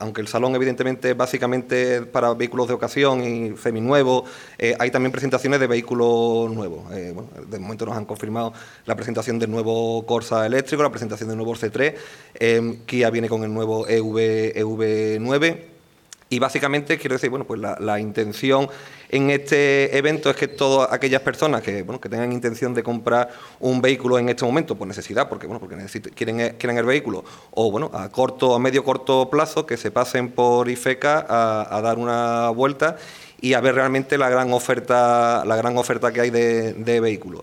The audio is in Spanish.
aunque el salón evidentemente es básicamente para vehículos de ocasión y seminuevos, hay también presentaciones de vehículos nuevos. Bueno, de momento nos han confirmado la presentación del nuevo Corsa eléctrico, la presentación del nuevo C3, Kia viene con el nuevo EV9. Y básicamente, quiero decir, bueno, pues la intención en este evento es que todas aquellas personas que tengan intención de comprar un vehículo en este momento, por necesidad, porque quieren el vehículo, o bueno, a medio corto plazo, que se pasen por IFECA a dar una vuelta y a ver realmente la gran oferta que hay de vehículos.